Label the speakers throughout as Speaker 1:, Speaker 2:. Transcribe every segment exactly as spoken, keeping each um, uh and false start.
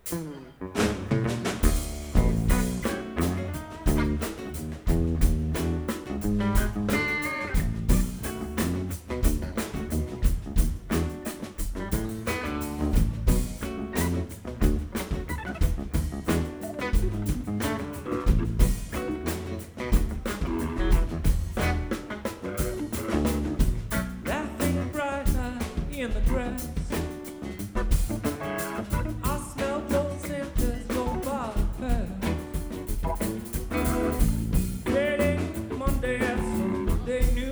Speaker 1: Laughing brighter in the grass. I smell those centers go by fast. Friday, Monday, and Sunday new.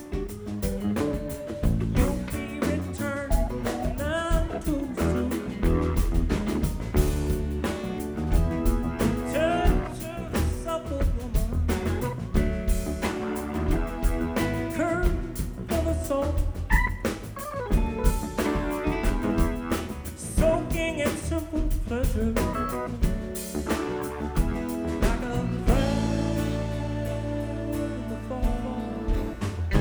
Speaker 1: You'll be returning none too soon. Touch of a supple woman, curve of a soul, soaking in simple pleasure, like a crack in the fall.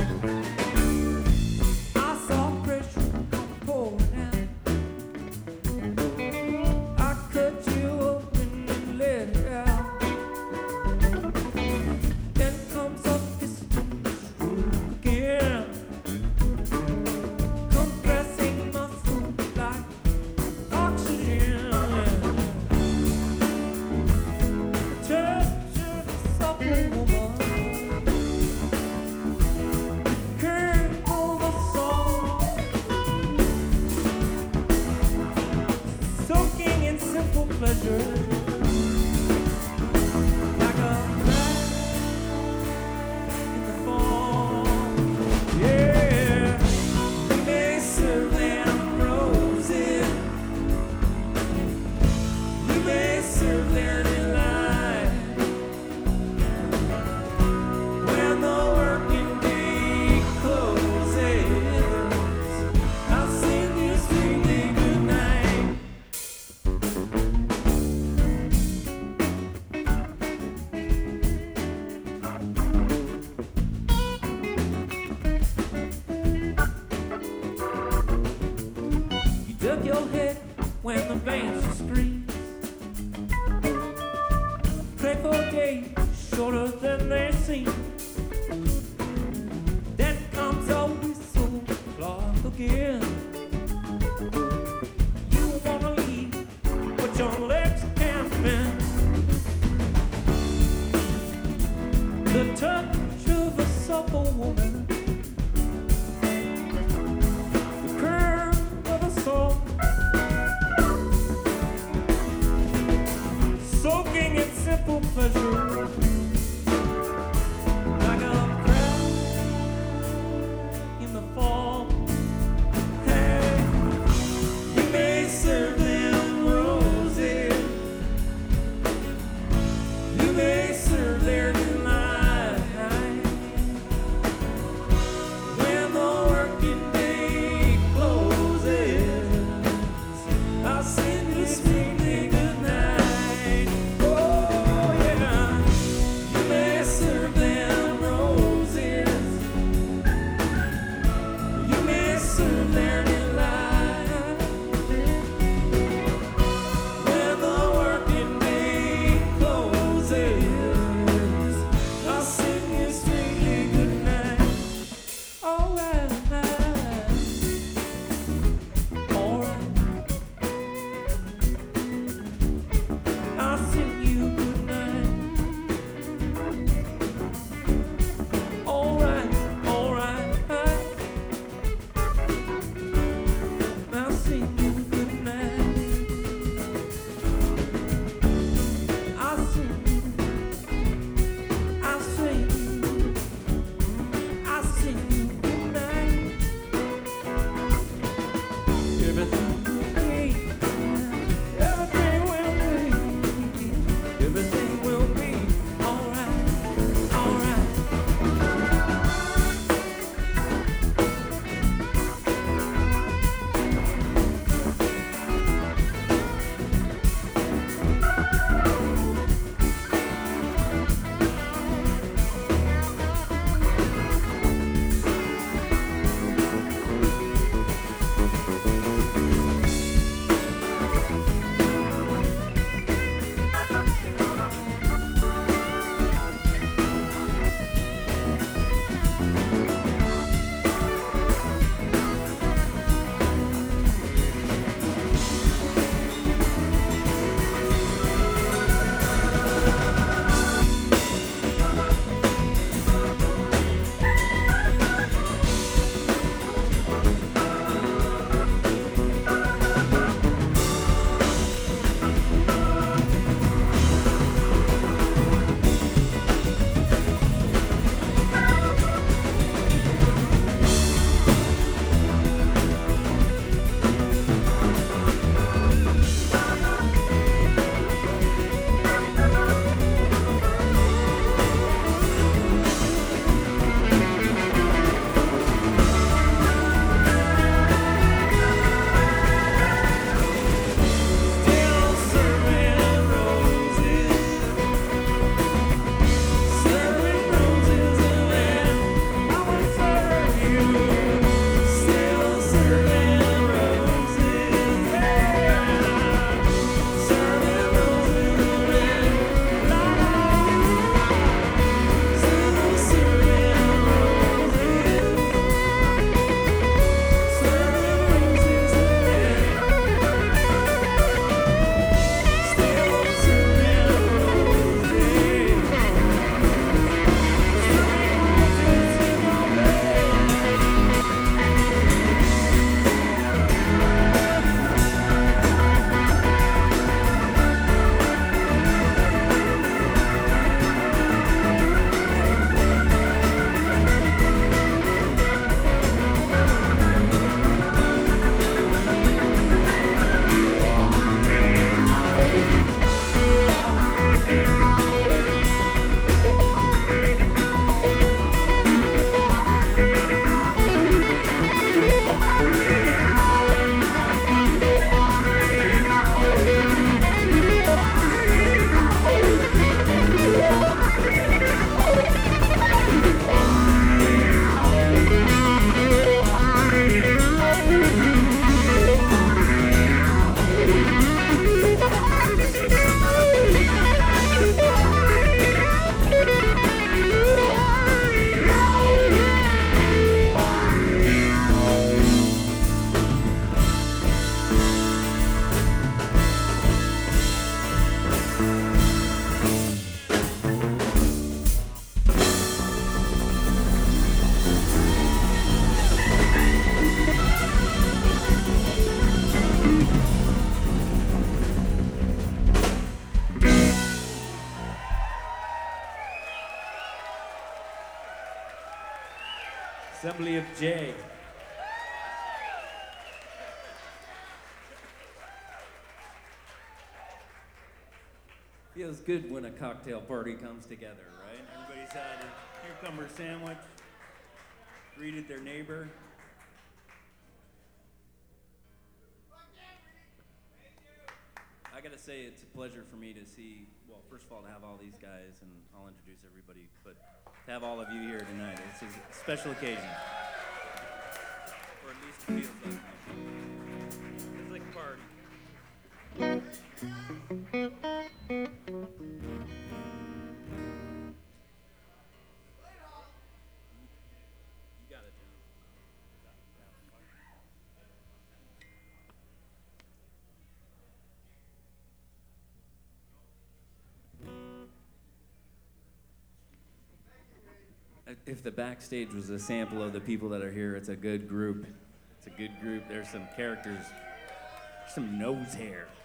Speaker 1: I saw pressure pouring out. I cut you open and let it out. Then comes a piston stroke again, compressing muscle like oxygen. Touch of a supple woman, curve of a soul, soaking in simple pleasure, like a crack in the fall. Yeah, we may serve them roses, we may serve them in line. When the working day closes, I'll sing you sweetly good night. You duck your head when the banshee screams. Pray for days shorter than they seem. Then comes a whistle clock again. You wanna leave, but your legs can't bend. The touch of a supple woman, the curve of a soul, soaking in simple pleasure, like a crack in the fall. Hey, you may serve them roses, you may serve their delight. When the working day closes, I'll send you sweetly good night. Oh yeah. Assembly of J. Feels good when a cocktail party comes together, right? Everybody's had a cucumber sandwich, greeted their neighbor. I gotta say, it's a pleasure for me to see, well, first of all, to have all these guys, and I'll introduce everybody, but to have all of you here tonight. It's a special occasion. Or at least it feels like one. It's like a party. You got it, John. If the backstage was a sample of the people that are here, it's a good group. It's a good group. There's some characters, some nose hair.